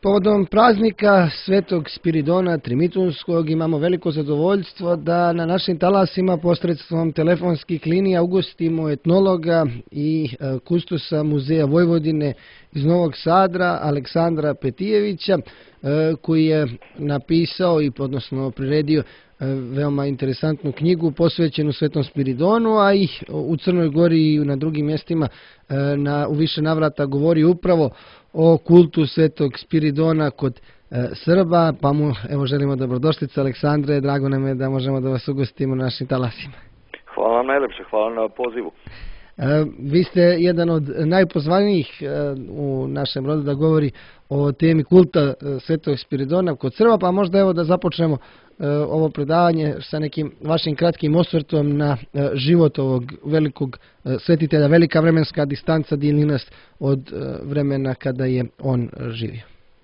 Povodom praznika Svetog Spiridona Trimitunskog imamo veliko zadovoljstvo da na našim talasima posredstvom telefonskih linija ugostimo etnologa i kustosa Muzeja Vojvodine iz Novog Sadra, Aleksandra Petijevića, koji je napisao i odnosno priredio veoma interesantnu knjigu posvećenu Svetom Spiridonu, a i u Crnoj Gori i na drugim mjestima u više navrata govori upravo o kultu Svetog Spiridona kod Srba, pa mu evo želimo dobrodošlicu. Aleksandre, drago nam je da možemo da vas ugostimo na našim talasima. Hvala vam najlepše, hvala na pozivu. Vi ste jedan od najpozvanijih u našem rodu da govori o temi kulta Svetog Spiridona kod Srba, pa možda evo da započnemo ovo predavanje sa nekim vašim kratkim osvrtom na život ovog velikog svetitelja, velika vremenska distanca dijeli nas od vremena kada je on živio.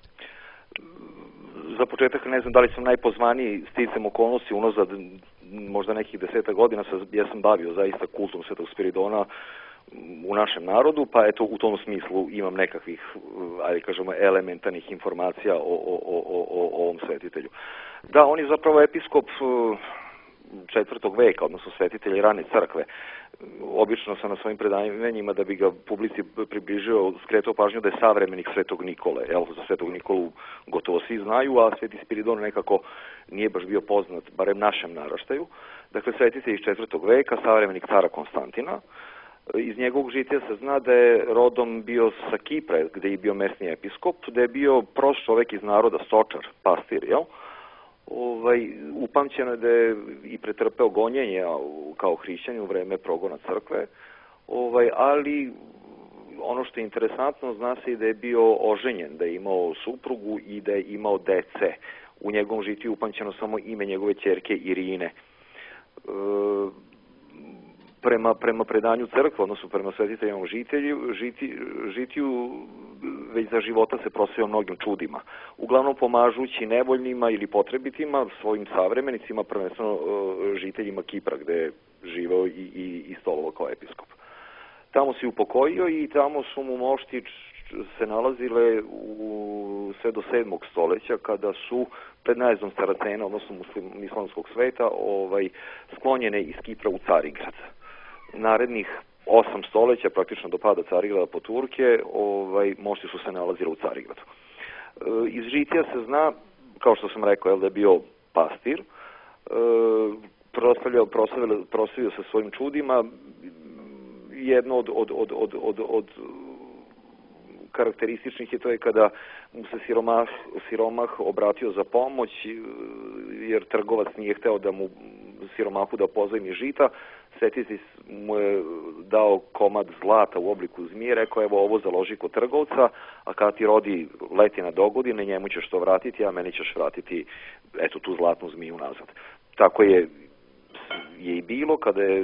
Za početak ne znam da li sam najpozvaniji, sticam okolnosti unazad možda nekih 10 godina ja sam bavio zaista kultom Svetog Spiridona u našem narodu, pa eto u tom smislu imam nekakvih, ajde kažemo, elementarnih informacija o ovom svetitelju. Da, on je zapravo episkop 4. veka, odnosno svetitelj rane crkve. Obično sam na svojim predavanjima, da bi ga publici približio, skretao pažnju da je savremenik Svetog Nikole. Evo, za Svetog Nikolu gotovo svi znaju, a Sveti Spiridon nekako nije baš bio poznat, barem našem naraštaju. Dakle, svetitelj iz 4. veka, savremenik cara Konstantina. Iz njegovog žitija se zna da je rodom bio sa Kipra, gde je bio mesni episkop, da je bio prost čovek iz naroda, stočar, pastir, jel? Upamćeno je da je i pretrpeo gonjenje kao hrišćanin u vreme progona crkve, ali ono što je interesantno, zna se i da je bio oženjen, da je imao suprugu i da je imao dece. U njegovom žitiju upamćeno samo ime njegove ćerke Irine. Prema predanju crkve, odnosno prema svetiteljevom žitiju, već za života se proslavio mnogim čudima. Uglavnom pomažući nevoljnima ili potrebitima, svojim savremenicima, prvenstveno žiteljima Kipra, gde je živeo i stolovao kao episkop. Tamo se upokojio i tamo su mu mošti se nalazile sve do 7. stoljeća, kada su pred najezdom Saracena, odnosno islamskog sveta, sklonjene iz Kipra u Carigrad. Narednih 8 stoljeća, praktično do pada Carigrada po Turke, mošti su se nalazili u Carigradu. Iz žitija se zna, kao što sam rekao, da je bio pastir, proslavio se svojim čudima. Jedno od karakterističnih je to kada mu se siromah obratio za pomoć, jer trgovac nije hteo da mu siromahu da pozajmi žita. Svetitelj mu je dao komad zlata u obliku zmije, rekao evo ovo založi kod trgovca, a kada ti rodi letina dogodine, njemu ćeš to vratiti, a meni ćeš vratiti eto tu zlatnu zmiju nazad. Tako je i bilo kada je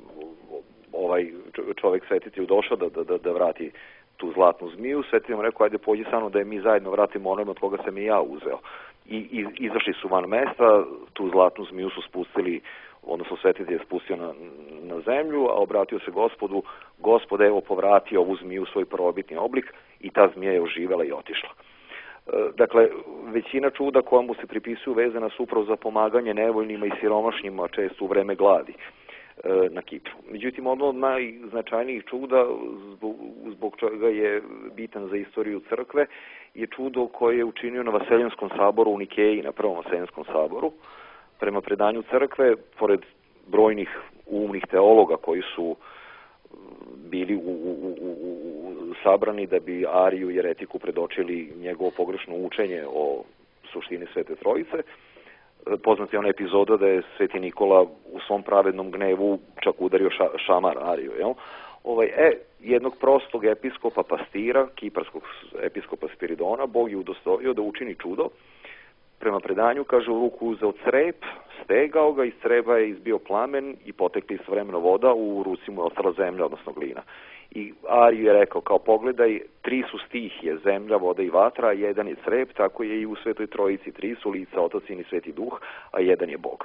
čovek svetitelju došao da vrati tu zlatnu zmiju. Svetitelj mu rekao ajde pođi sa mnom da je mi zajedno vratimo onome od koga sam i ja uzeo. I izašli su van mesta, tu zlatnu zmiju su spustili, odnosno svetitelj je spustio na zemlju, a obratio se Gospodu, Gospod evo povrati ovu zmiju u svoj prvobitni oblik i ta zmija je oživela i otišla. Dakle, većina čuda koja mu se pripisuju vezana su upravo za pomaganje nevoljnima i siromašnjima, često u vreme gladi na Kipru. Međutim, ono od najznačajnijih čuda, zbog čega je bitan za istoriju crkve, je čudo koje je učinio na Vaseljanskom saboru u Nikeji, na Prvom Vaseljanskom saboru. Prema predanju crkve, pored brojnih umnih teologa koji su bili sabrani da bi Ariju i jeretiku predočili njegovo pogrešno učenje o suštini Svete Trojice, poznat je ona epizoda da je Sveti Nikola u svom pravednom gnevu čak udario šamar Ariju, jel? Jednog prostog episkopa pastira, kiparskog episkopa Spiridona, Bog je udostojio da učini čudo. Prema predanju, kaže, u ruku uzeo crep, stegao ga, iz creba je izbio plamen i potekli istovremeno voda, u ruci mu je ostala zemlja, odnosno glina. I Ariju je rekao, kao pogledaj, 3 su stihije, zemlja, voda i vatra, a jedan je crep, tako je i u Svetoj Trojici, 3 su lica, Otac, Sin i Sveti Duh, a jedan je Bog.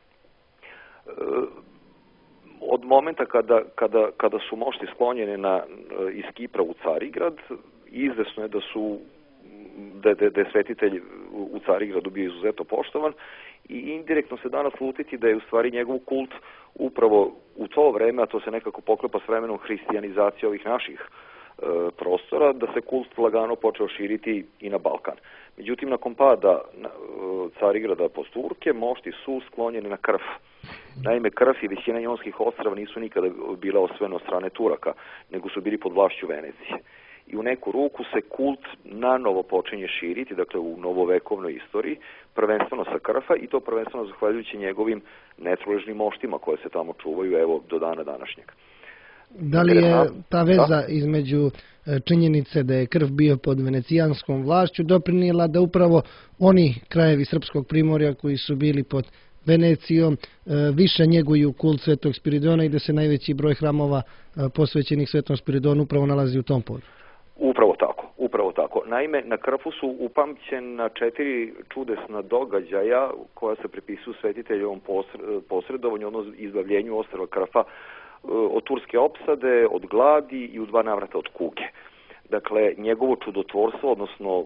Od momenta kada su mošti sklonjene iz Kipra u Carigrad, izvesno je da su da je svetitelj u Carigradu bio izuzetno poštovan i indirektno se danas slutiti da je u stvari njegov kult upravo u to vreme, a to se nekako poklepa s vremenom hristijanizacije ovih naših prostora, da se kult lagano počeo širiti i na Balkan. Međutim, nakon pada Carigrada pod Turke, mošti su sklonjeni na krv. Naime, krv i većina Jonskih ostrava nisu nikada bila osvojena od strane Turaka, nego su bili pod vlašću Venecije. I u neku ruku se kult nanovo počinje širiti, dakle u novovekovnoj istoriji, prvenstveno sa krfa i to prvenstveno zahvaljujući njegovim netruležnim moštima koje se tamo čuvaju, evo, do dana današnjeg. Da li je ta veza između činjenice da je krv bio pod venecijanskom vlašću doprinijela da upravo oni krajevi Srpskog primorja koji su bili pod Venecijom više njeguju kult Svetog Spiridona i da se najveći broj hramova posvećenih Svetom Spiridonu upravo nalazi u tom području? Upravo tako. Naime, na krfu su upamćena 4 čudesna događaja koja se pripisuju svetiteljevom posredovanju, odnosno izbavljenju ostrva Krfa od turske opsade, od gladi i u 2 navrata od kuge. Dakle, njegovo čudotvorstvo, odnosno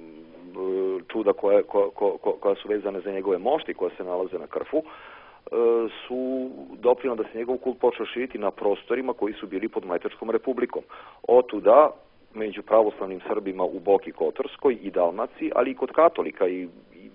čuda koja su vezane za njegove mošti koja se nalaze na krfu, su doprinijeli da se njegov kult počeo širiti na prostorima koji su bili pod Mletačkom republikom. Otuda, među pravoslavnim Srbima u Boki Kotorskoj i Dalmaciji, ali i kod katolika i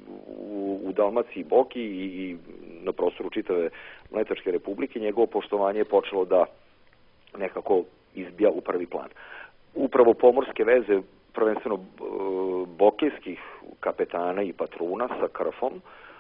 u Dalmaciji i Boki i na prostoru čitave Mletačke republike, njegovo poštovanje je počelo da nekako izbija u prvi plan. Upravo pomorske veze, prvenstveno bokejskih kapetana i patruna sa krfom,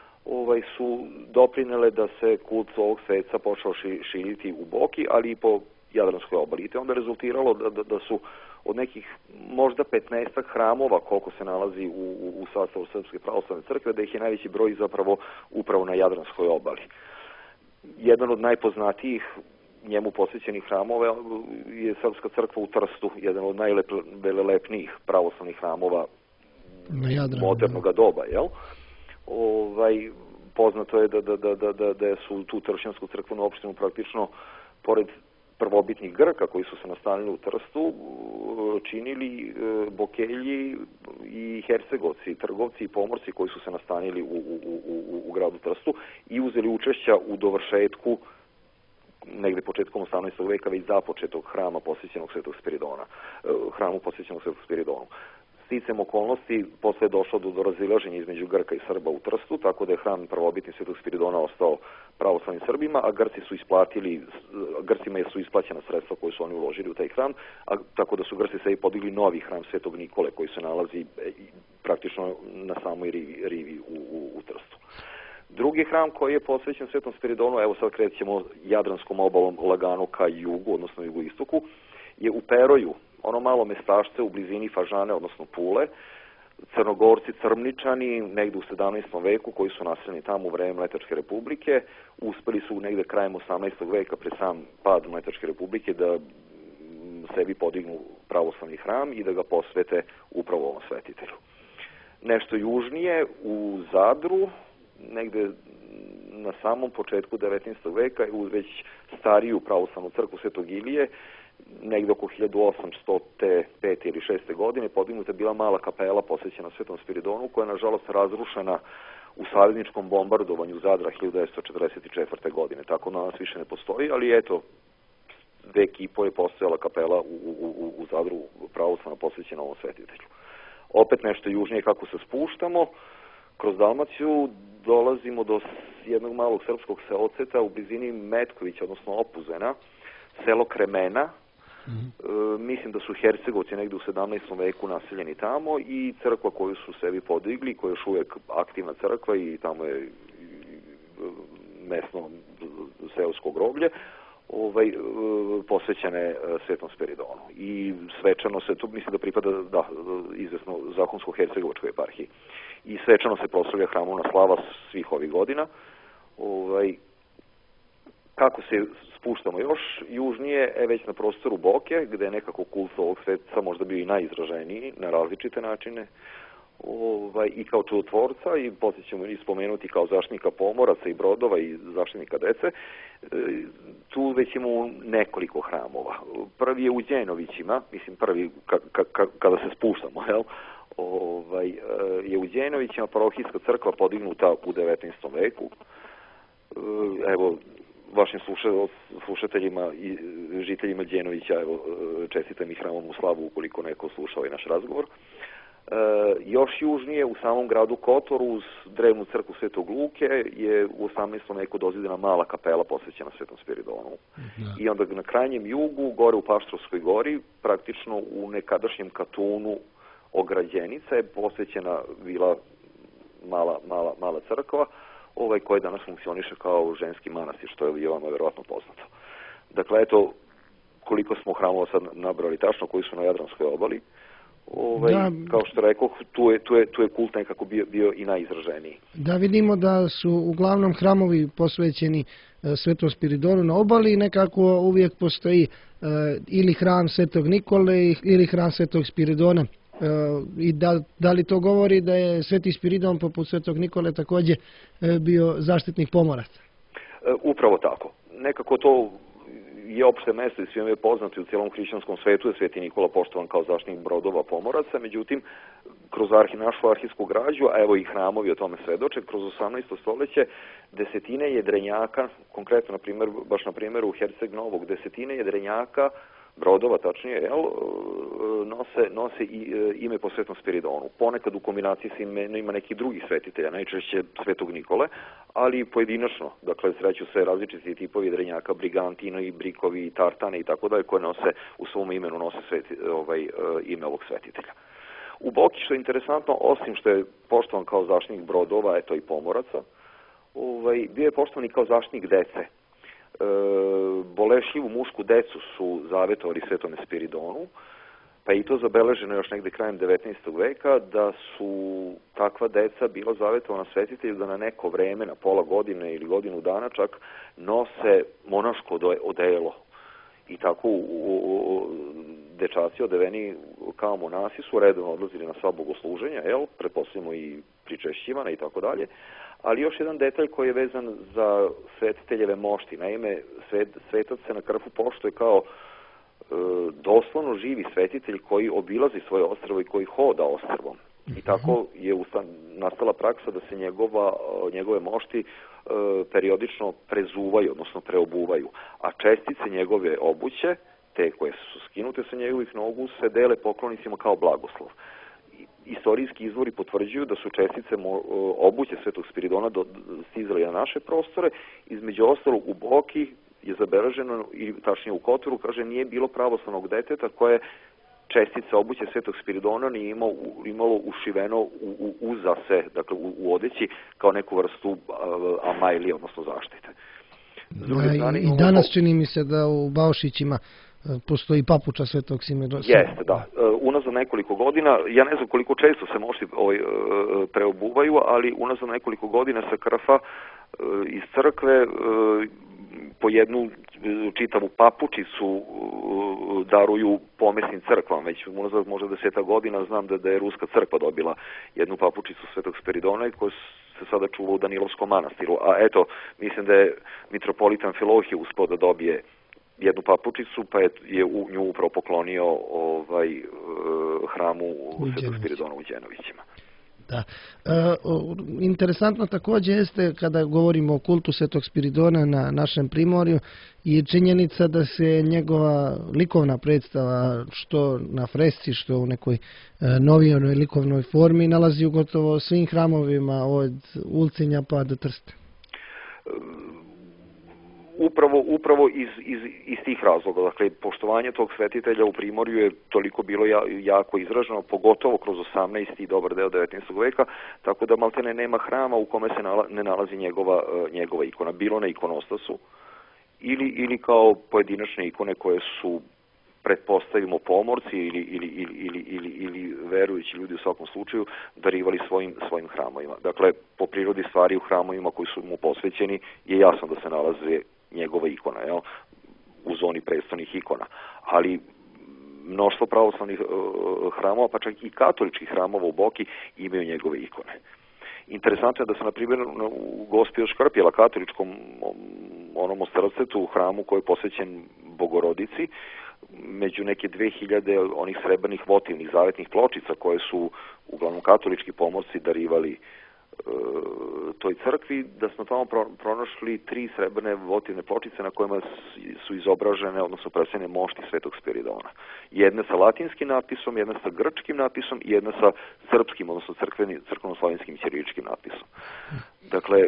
su doprinele da se kult ovog sveca počeo širiti u Boki, ali i po Jadranskoj obali. I to onda rezultiralo da su od nekih možda 15 hramova koliko se nalazi u sastavu Srpske pravoslavne crkve, da ih je najveći broj zapravo upravo na Jadranskoj obali. Jedan od najpoznatijih njemu posvećenih hramova je Srpska crkva u Trstu, jedan od najvelelepnijih pravoslavnih hramova modernog doba, jel? Poznato je da su tu Tršćansku crkvenu opštinu praktično, pored prvobitnih Grka koji su se nastanili u Trstu, činili Bokelji i Hercegovci, trgovci i pomorci koji su se nastanili u gradu Trstu i uzeli učešća u dovršetku negde početkom 18. veka već započetog hrama posvećenog Svetog Spiridona, hramu posvećenog Svetog Spiridonu. Sticem okolnosti, posle je došlo do razilaženja između Grka i Srba u Trstu, tako da je hram prvobitni Svetog Spiridona ostao pravoslavnim Srbima, a Grcima su isplaćena sredstva koje su oni uložili u taj hram, tako da su Grci sebi podigli novi hram Svetog Nikole koji se nalazi praktično na samoj rivi u Trstu. Drugi hram koji je posvećen Svetom Spiridonu, evo sad krećemo Jadranskom obalom lagano ka jugu, odnosno jugoistoku, je u Peroju, ono malo mestašce u blizini Fažane, odnosno Pule, Crnogorci, Crmničani, negde u 17. veku, koji su naseljeni tamo u vreme Mletačke republike, uspeli su negde krajem 18. veka pre sam pad Mletačke republike da sebi podignu pravoslavni hram i da ga posvete upravo ovom svetitelju. Nešto južnije, u Zadru, negde na samom početku 19. veka, u već stariju pravoslavnu crkvu Svetog Ilije, negde oko 1805. ili 6. godine, podignuta je bila mala kapela posvećena Svetom Spiridonu, koja je nažalost razrušena u savezničkom bombardovanju Zadra 1944. godine. Tako na nas više ne postoji, ali eto, vek i po je postojala kapela u Zadru pravoslavno posvećena ovom svetitelju. Opet nešto južnije kako se spuštamo, kroz Dalmaciju dolazimo do jednog malog srpskog seoceta u blizini Metkovića, odnosno Opuzena, selo Kremena. Mislim da su Hercegovci negde u 17. veku naseljeni tamo i crkva koju su sebi podigli, koja je još uvijek aktivna crkva i tamo je mesno seosko groblje, posvećene Svetom Spiridonu. I svečano se, to mislim da pripada izvesno zakonsko-hercegovačkoj eparhiji. I svečano se proslavlja hramovna slava svih ovih godina. Kako se spuštamo još južnije, već na prostoru Boke, gde je nekako kult ovog sveca možda bio i najizraženiji na različite načine, i kao čudotvorca, i poslije ćemo i spomenuti kao zaštitnika pomoraca i brodova i zaštitnika dece. Tu već imamo nekoliko hramova. Prvi je u Đenovićima, mislim prvi kada se spuštamo, je u Đenovićima parohijska crkva podignuta u 19. veku. Evo, vašim slušateljima i žiteljima Đenovića, evo, čestitam i hramom u slavu ukoliko neko sluša ovaj naš razgovor. Još južnije, u samom gradu Kotoru, uz drevnu crkvu Svetog Luke, je u 18. veku dozidana mala kapela posvećena Svetom Spiridonu. I onda na krajnjem jugu, gore u Paštrovskoj gori, praktično u nekadašnjem Katunu Ograđenica je posvećena bila mala crkva, koja danas funkcioniše kao ženski manastir, što je vama verovatno poznato. Dakle, eto, koliko smo hramova sad nabrali tačno, koji su na Jadranskoj obali. Kao što rekao, tu je kult nekako bio i najizraženiji. Da, vidimo da su uglavnom hramovi posvećeni Svetom Spiridonu na obali i nekako uvijek postoji ili hram Svetog Nikole ili hram Svetog Spiridona. I da li to govori da je Sveti Spiridon poput Svetog Nikole također bio zaštitnik pomoraca? Upravo tako. Nekako to je opšte mesto i svima je poznato i u cijelom hrišćanskom svetu je Sveti Nikola poštovan kao zaštitnik brodova pomoraca, međutim, kroz našu arhivsku građu, a evo i hramovi o tome svedoče, kroz 18. stoljeće desetine jedrenjaka, konkretno baš na primjeru u Herceg Novog, desetine jedrenjaka, brodova tačnije, nose ime po Svetom Spiridonu. Ponekad u kombinaciji sa imenima nekih drugih svetitelja, najčešće Svetog Nikole, ali pojedinačno. Dakle, sreću se različiti tipovi jedrenjaka, brigantino, brikovi, tartane i tako dalje, koje nose u svom imenu nose ime ovog svetitelja. U Boki, što je interesantno, osim što je poštovan kao zaštitnik brodova, eto i pomoraca, bio je poštovan i kao zaštitnik dece. Bolešljivu mušku decu su zavetovali Svetome Spiridonu, pa i to zabeleženo još negde krajem 19. veka, da su takva deca bila zavetovana svetitelju da na neko vreme, na pola godine ili godinu dana čak, nose monaško odelo. I tako dečaci odeveni kao monasi su redovno odlazili na sva bogosluženja, pretpostavljamo i pričešćivana i tako dalje. Ali još jedan detalj koji je vezan za svetiteljeve mošti. Naime, svetac se na Krfu poštuje kao doslovno živi svetitelj koji obilazi svoje ostrvo i koji hoda ostrvom. I tako je nastala praksa da se njegove mošti periodično prezuvaju, odnosno preobuvaju. A čestice njegove obuće, te koje su skinute sa njegovih nogu, se dele poklonicima kao blagoslov. Istorijski izvori potvrđuju da su čestice obuće Svetog Spiridona stizali na naše prostore. Između ostalog u Boki je zabeleženo, i tačnije u Kotoru, kaže, nije bilo pravoslavnog deteta koje čestice obuće Svetog Spiridona nije imalo ušiveno u zase, dakle u odeći, kao neku vrstu amajlije, odnosno zaštite. I danas čini mi se da u Baušićima postoji papuča Svetog Spiridona. Jeste, da. Unazad nekoliko godina, ja ne znam koliko često se mošti preobuvaju, ali unazad nekoliko godina sa Krfa iz crkve po jednu čitavu papučicu daruju pomesnim crkvama. Već unazad možda 10 godina znam da je Ruska crkva dobila jednu papučicu Svetog Spiridona koja se sada čuva u Danilovskom manastiru. A eto, mislim da je mitropolit Amfilohije uspeo da dobije jednu papučicu, pa je nju upravo poklonio hramu Svetog Spiridona u Đenovićima. Da. Interesantno također jeste kada govorimo o kultu Svetog Spiridona na našem primorju i činjenica da se njegova likovna predstava što na fresci, što u nekoj novijoj likovnoj formi nalazi u gotovo svim hramovima od Ulcinja pa do Trsta. Upravo iz tih razloga. Dakle, poštovanje tog svetitelja u Primorju je toliko bilo jako izraženo, pogotovo kroz 18. i dobar deo 19. veka, tako da maltene nema hrama u kome se ne nalazi njegova ikona. Bilo na ikonostasu ili kao pojedinačne ikone koje su, pretpostavimo, pomorci ili verujući ljudi u svakom slučaju darivali svojim hramovima. Dakle, po prirodi stvari u hramovima koji su mu posvećeni je jasno da se nalaze njegova ikona, u zoni predstavnih ikona. Ali mnoštvo pravoslavnih hramova, pa čak i katoličkih hramova u Boki imaju njegove ikone. Interesantno je da se, na primjer, u Gospiju Škrpjela, katoličkom onom Ostarocetu, u hramu koji je posvećen Bogorodici, među neke 2000 onih srebrnih votivnih zavetnih pločica koje su uglavnom katolički pomorci darivali toj crkvi, da smo tamo pronašli 3 srebrne votivne pločice na kojima su izobražene, odnosno predstavljene mošti Svetog Spiridona. Jedna sa latinskim napisom, jedna sa grčkim napisom i jedna sa srpskim, odnosno crkveno-slavenskim ćiriličkim napisom. Dakle,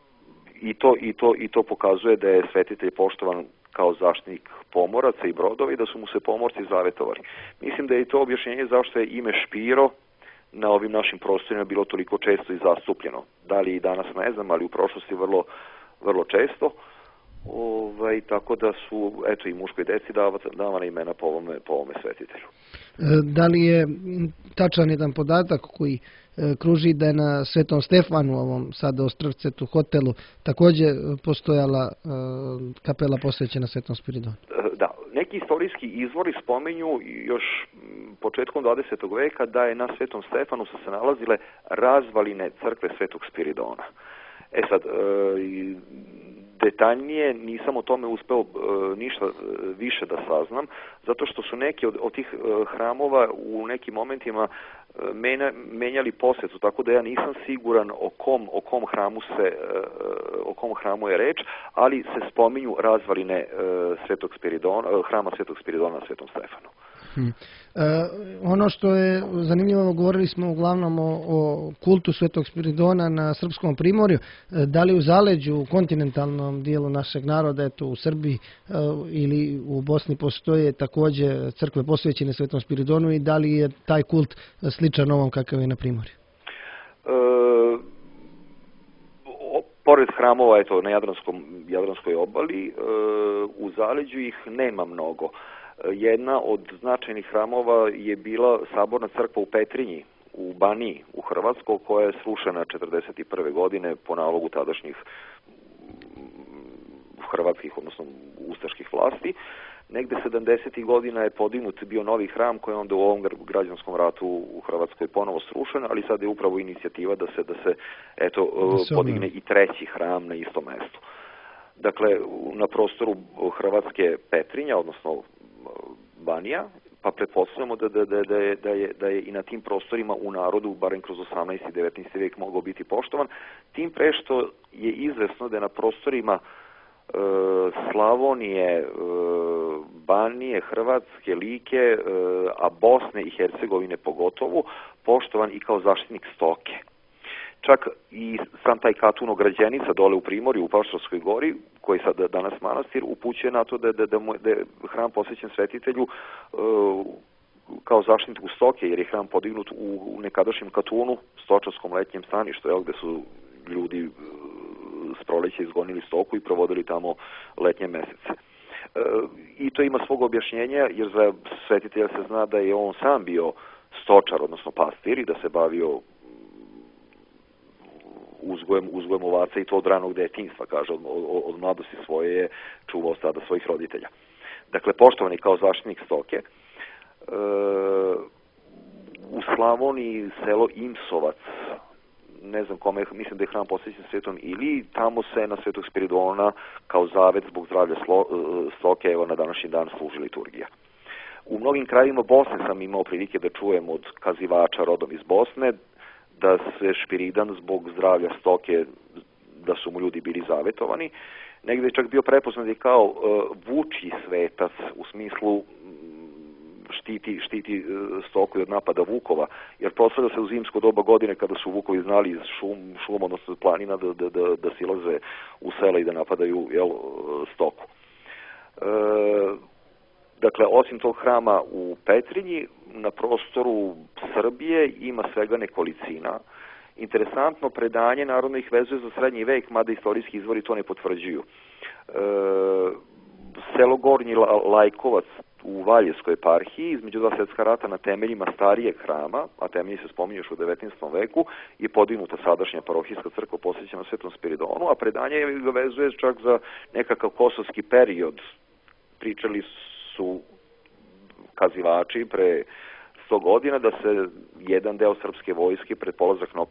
i to pokazuje da je svetitelj poštovan kao zaštitnik pomoraca i brodova i da su mu se pomorci zavetovali. Mislim da je i to objašnjenje zašto je ime Špiro na ovim našim prostorima bilo toliko često i zastupljeno. Da li i danas ne znam, ali u prošlosti vrlo često. Tako da su i muškoj deci davana imena po ovome svetitelju. Da li je tačan jedan podatak koji kruži da je na Svetom Stefanu, ovom sada Ostrvcetu hotelu, također postojala kapela posvećena Svetom Spiridonu? Da, neki istorijski izvori spominju još početkom 20. veka da je na Svetom Stefanu su se nalazile razvaline crkve Svetog Spiridona. Sad, detaljnije nisam o tome uspeo ništa više da saznam, zato što su neki od tih hramova u nekim momentima menjali posvetu, tako da ja nisam siguran o kom hramu je reč, ali se spominju razvaline hrama Svetog Spiridona na Svetom Stefanu. Ono što je zanimljivo, govorili smo uglavnom o kultu Svetog Spiridona na Srpskom primorju. Da li u zaleđu, u kontinentalnom dijelu našeg naroda, eto u Srbiji ili u Bosni postoje također crkve posvećene Svetom Spiridonu i da li je taj kult sličan ovom kakav je na primorju? Pored hramova na Jadranskoj obali, u zaleđu ih nema mnogo. Jedna od značajnih hramova je bila saborna crkva u Petrinji, u Baniji, u Hrvatskoj, koja je srušena 1941. godine po nalogu tadašnjih hrvatskih, odnosno ustaških vlasti. Negde 70. godina je podignut bio novi hram koji je onda u ovom građanskom ratu u Hrvatskoj ponovo srušen, ali sad je upravo inicijativa da se podigne i treći hram na istom mestu. Dakle, na prostoru Hrvatske Petrinja, odnosno Banija, pa pretpostavljamo da je i na tim prostorima u narodu, barem kroz 18. i 19. vijek, mogao biti poštovan, tim pre što je izvesno da je na prostorima Slavonije, Banije, Hrvatske, Like, a Bosne i Hercegovine pogotovo, poštovan i kao zaštitnik stoke. Čak i sam taj Katun Ograđenica dole u Primorju, u Paštorskoj gori, koji sad danas manastir, upućuje na to da je hram posvećen svetitelju kao zaštitniku stoke, jer je hram podignut u nekadašnjem Katunu, stočarskom letnjem staništu, gde su ljudi s proleća izgonili stoku i provodili tamo letnje mesece. I to ima svog objašnjenja, jer za svetitelja se zna da je on sam bio stočar, odnosno pastir, i da se bavio uzgojem ovaca, i to od ranog detinjstva, kaže, od mladosti svoje je čuvao stada svojih roditelja. Dakle, poštovani kao zaštitnik stoke. U Slavoniji selo Imsovac, ne znam kome, mislim da je hram posvećen Svetom Iliji, tamo se na Svetog Spiridona kao zavet zbog zdravlja stoke, na današnji dan služi liturgija. U mnogim krajevima Bosne sam imao prilike da čujem od kazivača rodom iz Bosne da se Špiridan zbog zdravlja stoke, da su mu ljudi bili zavetovani. Negdje je čak bio prepoznat i kao vučji svetac, u smislu štiti stoku od napada vukova, jer proslavlja se u zimsko doba godine kada su vukovi znali iz šuma, odnosno planina, da silaze u sela i da napadaju stoku. Dakle, osim tog hrama u Petrinji, na prostoru Srbije ima svega nekolicina. Interesantno, predanje narodno ih vezuje za srednji vek, mada istorijski izvori to ne potvrđuju. Selo Gornji Lajkovac u Valjevskoj eparhiji, između dva svjetska rata, na temeljima starijeg hrama, a temelji se spominju još u 19. veku, je podignuta sadašnja parohijska crkva posvećena Svetom Spiridonu, a predanje ga vezuje čak za nekakav kosovski period. Pričali su kazivači pre 100 godina da se jedan deo srpske vojske pred polazak na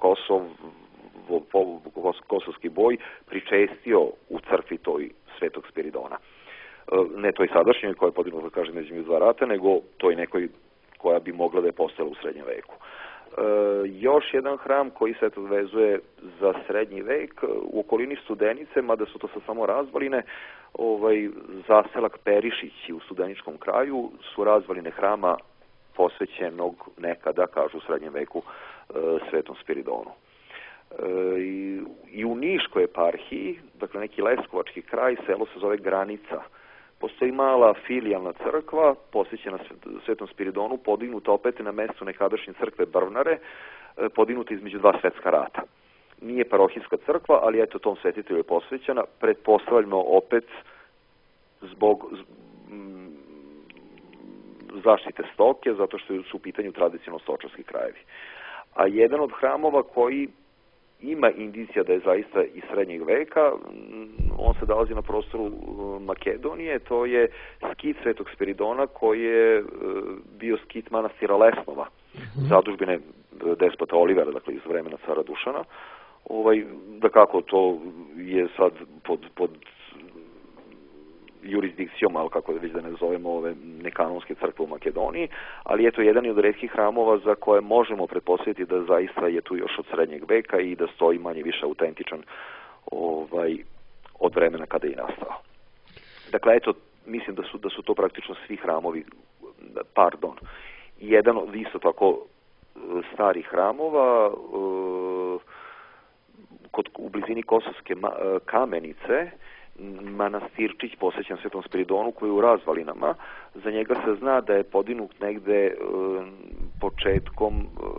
kosovski boj pričestio u crkvi toj Svetog Spiridona. ne toj sadašnjoj koja je podignuta, kažem, između dva rata, nego toj nekoj koja bi mogla da je postala u srednjem veku. Još jedan hram koji se vezuje za srednji vek, u okolini Studenice, mada su to sad samo razvaline, zaselak Perišići u Studeničkom kraju su razvaline hrama posvećenog nekada, kažu u srednjem veku, Svetom Spiridonu. I u Niškoj eparhiji, dakle neki leskovački kraj, selo se zove Granica. Postoji mala filijalna crkva, posvećena Svetom Spiridonu, podignuta opet na mestu nekadašnje crkve Brvnare, podignuta između dva svetska rata. Nije parohijska crkva, ali eto tom svetitelju je posvećena, pretpostavljeno opet zbog zaštite stoke, zato što su u pitanju tradicionalno stočarski krajevi. A jedan od hramova koji ima indicija da je zaista iz srednjeg veka, on se nalazi na prostoru Makedonije, to je skit Svetog Spiridona koji je bio skit manastira Lesnova, zadužbine despota Olivera, dakle iz vremena cara Dušana. Da kako to je sad pod jurisdikcijom, ali kako već da ne zovemo ove nekanonske crkve u Makedoniji, ali eto jedan od retkih hramova za koje možemo pretpostaviti da zaista je tu još od srednjeg veka i da stoji manje više autentičan od vremena kada je nastao. Dakle, eto, mislim da su to praktično svi hramovi, jedan od isto tako starih hramova u blizini Kosovske Kamenice, manastirčić posvećen Svetom Spiridonu koji je u razvalinama. Za njega se zna da je podignut negde početkom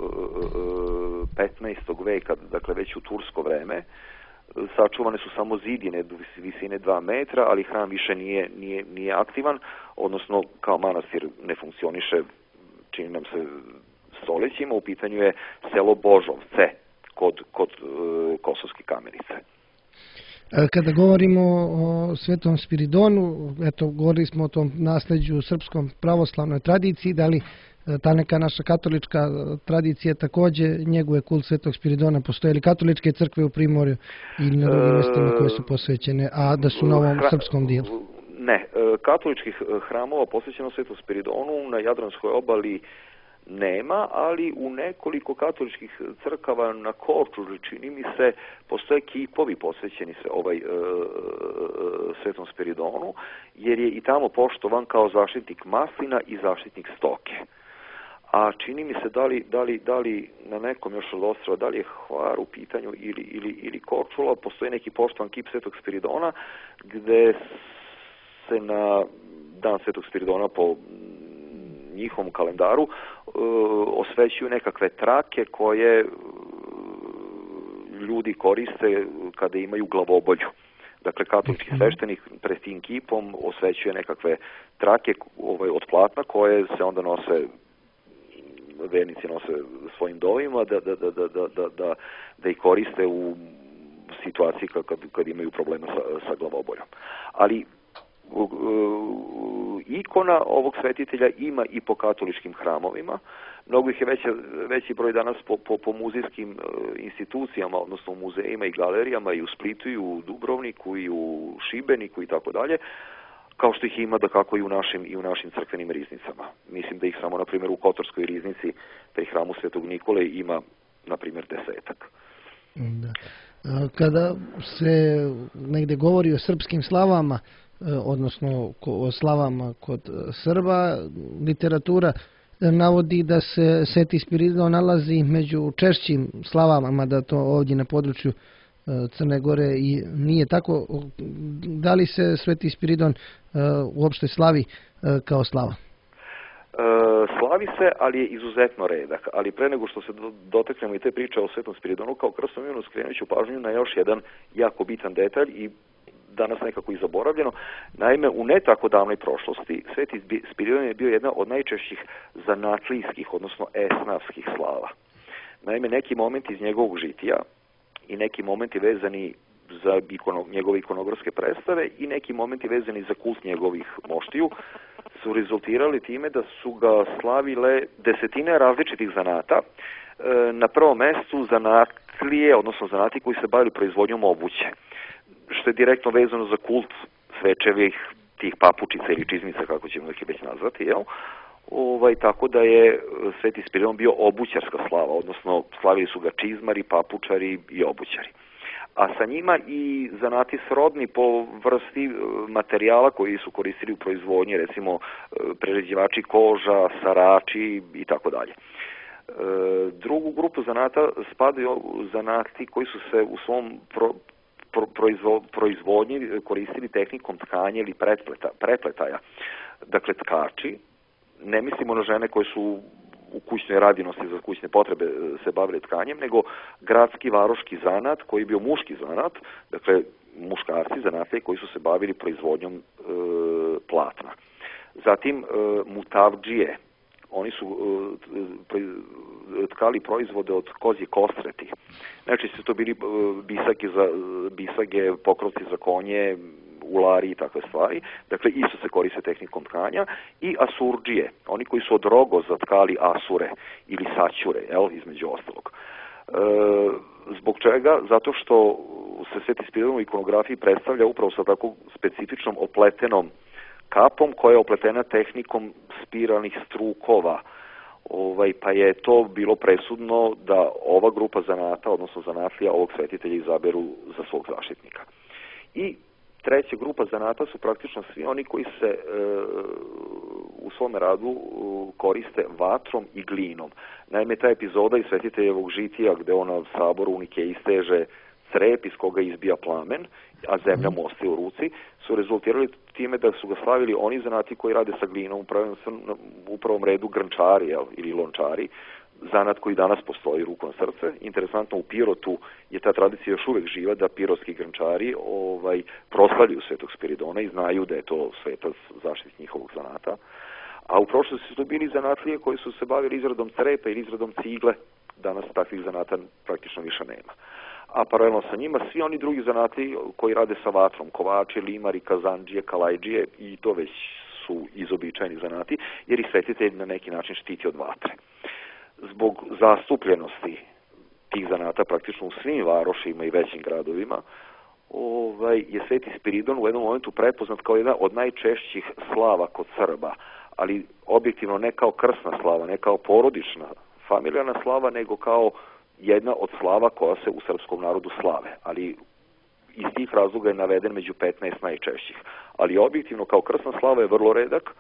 15. veka, dakle već u tursko vreme. Sačuvane su samo zidine visine 2 metra, ali hram više nije aktivan, odnosno kao manastir ne funkcioniše, čini nam se, stolećima. U pitanju je selo Božovce kod Kosovske Kamenice. Kada govorimo o Svetom Spiridonu, eto, govorili smo o tom nasleđu srpskom pravoslavnoj tradiciji, da li ta neka naša katolička tradicija takođe njeguje kult Svetog Spiridona? Postoje li katoličke crkve u Primorju ili na drugim mjestima koje su posvećene, a da su na ovom srpskom dijelu? Ne, katoličkih hramova posvećeno Svetom Spiridonu na Jadranskoj obali nema, ali u nekoliko katoličkih crkava na Korčuli, čini mi se, postoje kipovi posvećeni se Svetom Spiridonu, jer je i tamo poštovan kao zaštitnik maslina i zaštitnik stoke. A čini mi se da li na nekom još od ostrava, da li je Hvar u pitanju ili Korčula, postoji neki poštovan kip Svetog Spiridona, gde se na dan Svetog Spiridona po njihovom kalendaru osvećuju nekakve trake koje ljudi koriste kada imaju glavobolju. Dakle, katolički sveštenik pred tim kipom osvećuje nekakve trake od platna koje se onda vernici nose svojim dovima da ih koriste u situaciji kad imaju problema sa glavoboljom. Ali ikona ovog svetitelja ima i po katoličkim hramovima. Mnogo ih je veći broj danas po muzejskim institucijama, odnosno u muzejima i galerijama i u Splitu i u Dubrovniku i u Šibeniku i tako dalje, kao što ih ima da kako i u našim crkvenim riznicama. Mislim da ih samo, na primjer, u Kotorskoj riznici pri hramu Svetog Nikole ima, na primjer, 10-ak. Da. Kada se negde govori o srpskim slavama, odnosno o slavama kod Srba, literatura navodi da se Sveti Spiridon nalazi među češćim slavama, mada to ovdje na području Crne Gore i nije tako. Da li se Sveti Spiridon uopšte slavi kao slava? Slavi se, ali je izuzetno redak. Ali pre nego što se dotaknemo i te priče o Svetom Spiridonu, kao krstom imenu skrenut ću pažnju na još jedan jako bitan detalj i danas nekako i zaboravljeno. Naime, u ne tako davnoj prošlosti Sveti Spiridon je bio jedna od najčešćih zanatlijskih, odnosno esnavskih slava. Naime, neki momenti iz njegovog žitija i neki momenti vezani za njegove ikonografske predstave i neki momenti vezani za kult njegovih moštiju su rezultirali time da su ga slavile desetine različitih zanata. Na prvom mestu zanatlije, odnosno zanati koji se bavili proizvodnjom obuće, što je direktno vezano za kult svečevih tih papučica ili čizmica, kako ćemo ih već nazvati, jel? Tako da je Sveti Spiridon bio obućarska slava, odnosno slavili su ga čizmari, papučari i obućari. A sa njima i zanati srodni po vrsti materijala koji su koristili u proizvodnji, recimo prerađivači koža, sarači i tako dalje. Drugu grupu zanata spadaju zanati koji su se u svom proizvodnji koristili tehnikom tkanja ili prepletaja. Dakle, tkači, ne mislimo na žene koje su u kućnoj radinosti za kućne potrebe se bavili tkanjem, nego gradski varoški zanat koji je bio muški zanat, dakle muškarci zanatlije koji su se bavili proizvodnjom platna. Zatim mutavdžije, oni su tkali proizvode od kozje kostreti. Znači su to bili bisage, pokrovci za konje, ulari i takve stvari. Dakle, isto se koriste tehnikom tkanja. I asurđije, oni koji su od rogoza tkali asure ili saćure, između ostalog. Zbog čega? Zato što se Sveti Spiridon u ikonografiji predstavlja upravo sa tako specifičnom opletenom kapom koja je opletena tehnikom spiralnih strukova. Pa je to bilo presudno da ova grupa zanata, odnosno zanatlija ovog svetitelja izaberu za svog zaštitnika. I treća grupa zanata su praktično svi oni koji se u svome radu koriste vatrom i glinom. Naime, ta epizoda iz svetiteljevog žitija gde on na saboru u Nikeji steže crep iz koga izbija plamen, a zemlja mu ostaje u ruci, su rezultirali time da su ga slavili oni zanati koji rade sa glinom, u prvom redu grnčari ili lončari, zanat koji danas postoji, ruku na srce. Interesantno, u Pirotu je ta tradicija još uvek živa da pirotski grnčari proslavljaju Svetog Spiridona i znaju da je to svetac zaštitnik njihovog zanata. A u prošlosti su to bili zanatlije koji su se bavili izradom crepa ili izradom cigle. Danas takvih zanata praktično više nema. A paralelno sa njima svi oni drugi zanati koji rade sa vatrom, kovači, limari, kazandžije, kalajđije, i to već su izobičajni zanati, jer ih svetitelj na neki način štiti od vatre. Zbog zastupljenosti tih zanata praktično u svim varošima i većim gradovima, je Sveti Spiridon u jednom momentu prepoznat kao jedna od najčešćih slava kod Srba, ali objektivno ne kao krsna slava, ne kao porodična, familijarna slava, nego kao jedna od slava koja se u srpskom narodu slave, ali iz tih razloga je naveden među 15 najčešćih. Ali objektivno kao krsna slava je vrlo redak.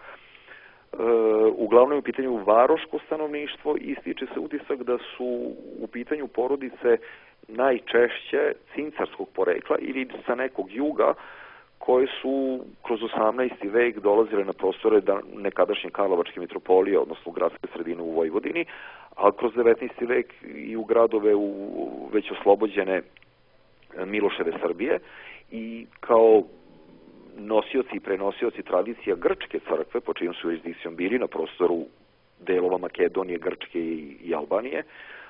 Uglavnom je u pitanju varoško stanovništvo i stiče se utisak da su u pitanju porodice najčešće cincarskog porekla ili sa nekog juga koje su kroz 18. vek dolazile na prostore nekadašnje Karlovačke mitropolije, odnosno gradske sredine u Vojvodini, a kroz 19. vek i u gradove već oslobođene Miloševe Srbije i kao nosioci i prenosioci tradicija Grčke crkve, po čijom su jurisdikcijom bili na prostoru delova Makedonije, Grčke i Albanije,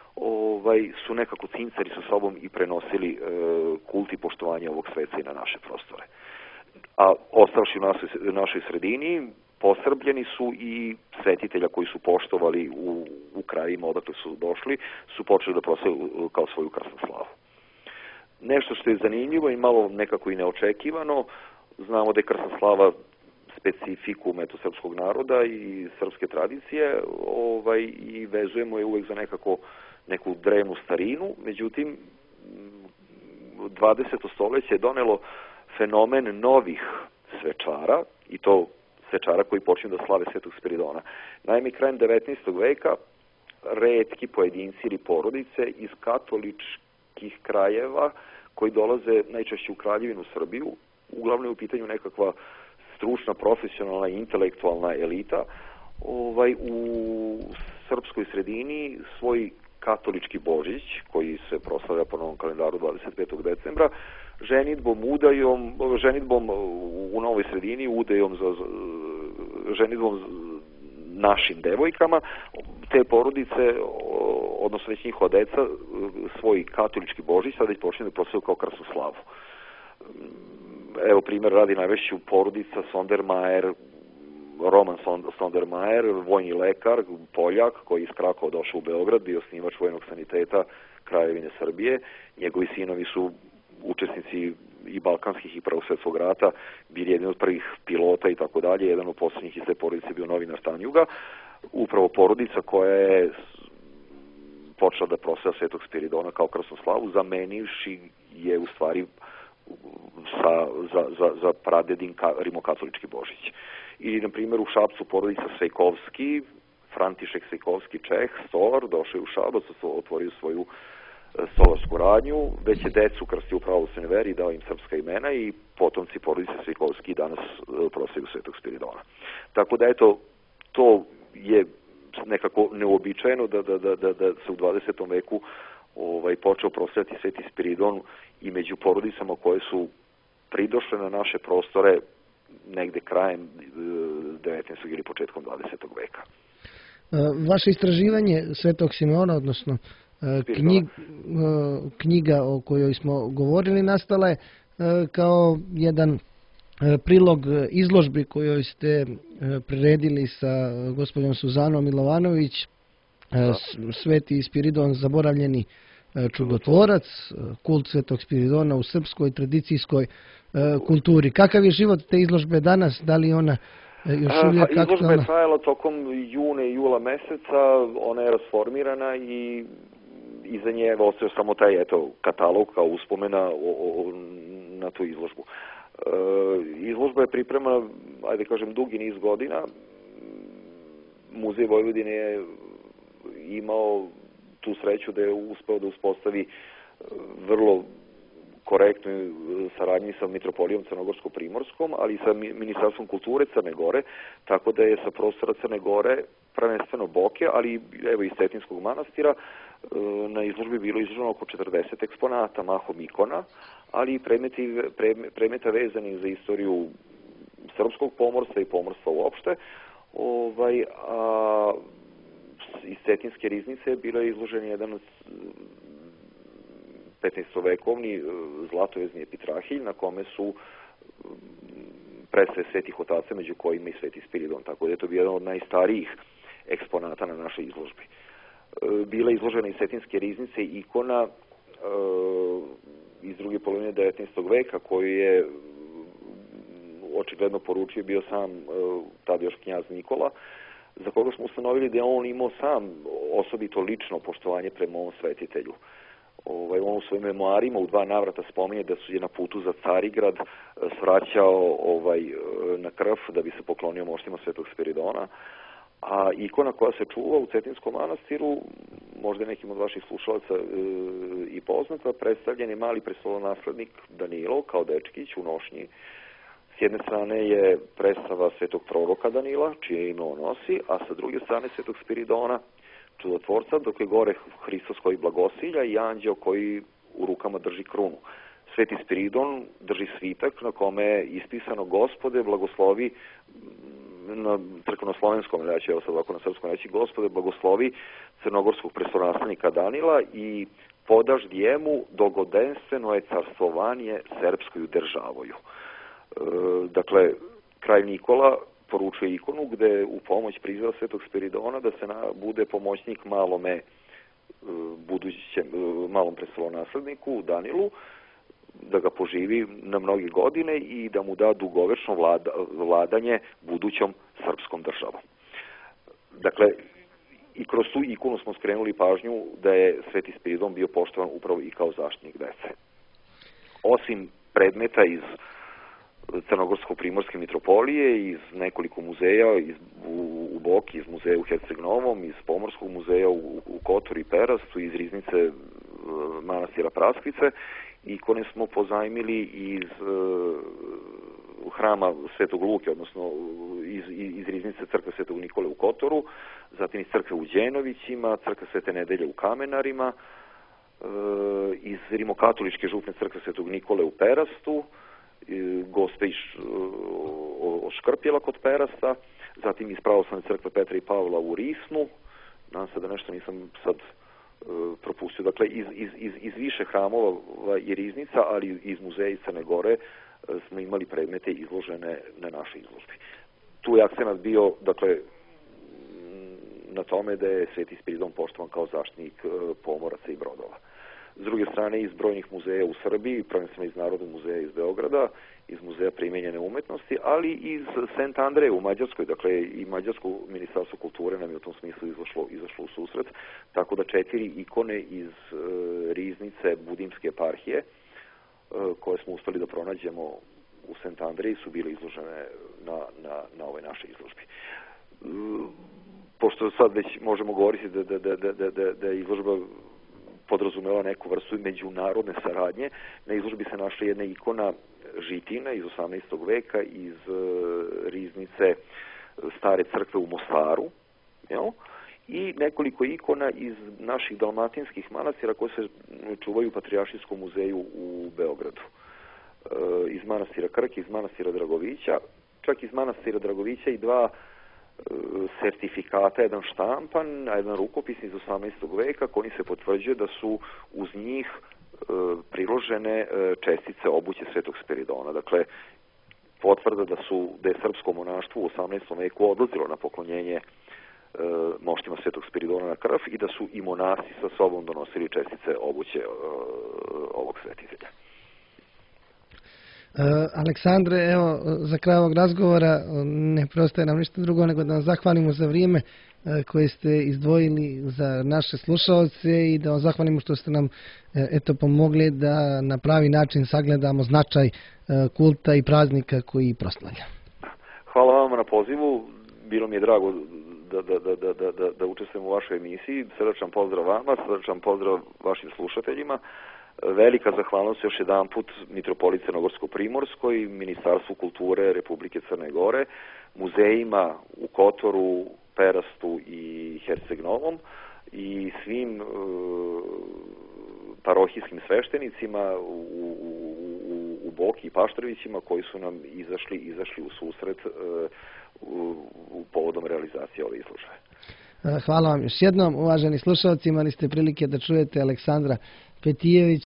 su nekako cincari sa sobom i prenosili kult i poštovanje ovog sveca i na naše prostore. A ostavši u našoj sredini, posrbljeni su i svetitelja koji su poštovali u krajima odakle su došli, su počeli da proslavljaju kao svoju krsnu slavu. Nešto što je zanimljivo i malo nekako i neočekivano, znamo da je krsna slava specifikum srpskog naroda i srpske tradicije i vezujemo je uvek za neku drevnu starinu, međutim 20. stoljeće je donelo fenomen novih svečara, i to svečara koji počinju da slave Svetog Spiridona. Naime, krajem 19. veka retki pojedinci ili porodice iz katoličkih krajeva koji dolaze najčešće u Kraljevinu Srbiju, uglavnom je u pitanju nekakva stručna, profesionalna i intelektualna elita, u srpskoj sredini svoj katolički Božić, koji se proslavlja po novom kalendaru 25. decembra, ženidbom u novoj sredini, ženidbom našim devojkama, te porodice, odnosno već njihova deca, svoj katolički Božić sada već počinju da proslavljaju kao krsnu slavu. Evo, primjer radi najveću porodica Sondermajer, Roman Sondermajer, vojni lekar, Poljak, koji je iz Krakova došao u Beograd, bio osnivač vojnog saniteta Kraljevine Srbije. Njegovi sinovi su učesnici i balkanskih i Prvog svjetskog rata, bili jedan od prvih pilota i tako dalje, jedan od posljednjih iz te porodice bio novinar Tanjuga, upravo porodica koja je počela da proslavlja Svetog Spiridona kao krasnoslavu, zamenivši je u stvari za pradedin rimokatolički Božić. Ili, na primjer, u Šapcu porodica Svejkovski, František Svejkovski, Čeh, stolar, došao je u Šabac, otvorio svoju stolarsku radnju, već je decu krstio u pravoslavnoj veri, dao im srpska imena i potomci porodice Svejkovski danas proslavljaju Svetog Spiridona. Tako da, eto, to je nekako neobičajeno da se u 20. veku počeo proslavljati Sveti Spiridon i među porodicama koje su pridošle na naše prostore negde krajem 19. ili početkom 20. veka. Vaše istraživanje Svetog Simeona, odnosno knjiga o kojoj smo govorili, nastala je kao jedan prilog izložbi kojoj ste priredili sa gospođom Suzanom Milovanović, Sveti Spiridon, zaboravljeni čudotvorac, kult Svetog Spiridona u srpskoj tradicijskoj kulturi. Kakav je život te izložbe danas? Da li ona još uvijek aktualna? Izložba je trajala tokom juna i jula meseca, ona je rasformirana i iza nje ostaje samo taj katalog kao uspomena na tu izložbu. Izložba je pripremana, ajde kažem, dugi niz godina. Muzej Vojvodine je imao tu sreću da je uspeo da uspostavi vrlo korektnu saradnji sa Mitropolijom Crnogorsko-Primorskom, ali i sa Ministarstvom kulture Crne Gore, tako da je sa prostora Crne Gore, prvenstveno Boke, ali evo i Cetinskog manastira, na izložbi bilo izloženo oko 40 eksponata, mahom ikona, ali i predmeta vezanih za istoriju srpskog pomorstva i pomorstva uopšte. A iz Cetinske riznice je bilo izložen jedan 15-vekovni zlatovezni epitrahilj na kome su predstave svetih otaca, među kojima i Sveti Spiridon, tako da je to bio jedan od najstarijih eksponata na našoj izložbi. Bila je izložena iz Cetinske riznice ikona iz druge polovine 19. veka koju je očigledno poručio bio sam tada još knjaz Nikola, za koga smo ustanovili da je on imao sam osobito lično poštovanje prema ovom svetitelju. On u svojim memoarima u 2 navrata spominje da su je na putu za Carigrad svraćao na krv da bi se poklonio moštima Svetog Spiridona. A ikona koja se čuva u Cetinskom manastiru, možda nekim od vaših slušalaca i poznata, predstavljen je mali prestolonaslednik Danilo kao dečkić u nošnji. S jedne strane je predstava svetog proroka Danila, čije ime on nosi, a sa druge strane Svetog Spiridona, čudotvorca, dok je gore Hristos koji blagosilja i anđeo koji u rukama drži krunu. Sveti Spiridon drži svitak na kome je ispisano Gospode blagoslovi, na crkvenoslovenskom reći, evo sad ovako na srpskom reći, Gospode blagoslovi crnogorskog prestolonaslednika Danila i podaž njemu dogodenstveno je carstvovanje srpskoju državoju. Dakle, kralj Nikola poručuje ikonu gde u pomoć prizva Svetog Spiridona da se bude pomoćnik malom prestolonasledniku Danilu, da ga poživi na mnoge godine i da mu da dugovečno vladanje budućom srpskom državom. Dakle, i kroz tu ikonu smo skrenuli pažnju da je Sveti Spiridon bio poštovan upravo i kao zaštitnik dece. Osim predmeta iz Crnogorsko-Primorske mitropolije, iz nekoliko muzeja u Boki, iz muzeja u Herceg-Novom, iz Pomorskog muzeja u Kotoru i Perastu, iz riznice manastira Praskvice, ikone smo pozajmili iz hrama Svetog Luke, odnosno iz riznice crkve Svetog Nikole u Kotoru, zatim iz crkve u Đenovićima, crkve Svete Nedelje u Kamenarima, iz rimokatoličke župne crkve Svetog Nikole u Perastu, Gospe od Škrpjela kod Perasta, zatim iz pravoslavne crkve Petra i Pavla u Risnu, nadam se da nešto nisam sad propustio. Dakle, iz više hramova i riznica, ali iz muzeja iz Crne Gore smo imali predmete izložene na našoj izložbi. Tu je akcenat bio, dakle, na tome da je Sveti Spiridon poštovan kao zaštitnik pomoraca i brodova. S druge strane, strane iz brojnih muzeja u Srbiji, prvenstveno iz Narodnog muzeja iz Beograda, iz Muzeja primenjene umetnosti, ali i iz St. Andreja u Mađarskoj, dakle i Mađarsko ministarstvo kulture nam je u tom smislu izašlo u susret, tako da 4 ikone iz riznice Budimske eparhije, koje smo uspeli da pronađemo u St. Andreji, su bile izložene na ovoj našoj izložbi. Pošto sad već možemo govoriti da je izložba podrazumela neku vrstu međunarodne saradnje, na izložbi se našla jedna ikona Žitina iz 18. veka iz riznice Stare crkve u Mostaru, i nekoliko ikona iz naših dalmatinskih manastira koje se čuvaju u Patrijaršijskom muzeju u Beogradu. Iz manastira Krke, iz manastira Dragovića, čak iz manastira Dragovića i 2 sertifikata, jedan štampan, a jedan rukopisni iz 18. veka, koji se potvrđuje da su uz njih priložene čestice obuće Svetog Spiridona. Dakle, potvrda da je srpsko monaštvo u 18. veku odlazilo na poklonjenje moštima Svetog Spiridona na krv i da su i monasi sa sobom donosili čestice obuće ovog svetitelja. Aleksandre, evo, za kraj ovog razgovora ne preostaje nam ništa drugo nego da vam zahvalimo za vrijeme koje ste izdvojili za naše slušaoce i da vam zahvalimo što ste nam pomogli da na pravi način sagledamo značaj kulta i praznika koji proslavlja. Hvala vam na pozivu, bilo mi je drago da učestvujem u vašoj emisiji. Srdačan pozdrav vama, srdačan pozdrav vašim slušateljima. Velika zahvalnost još jedan put Mitropoliji Crnogorsko-Primorskoj, Ministarstvu kulture Republike Crne Gore, muzejima u Kotoru, Perastu i Herceg Novom i svim parohijskim sveštenicima u Boki i Paštrovićima koji su nam izašli u susret povodom realizacije ove izložbe. Hvala vam još jednom. Uvaženi slušalci, imali ste prilike da čujete Aleksandra Petijević,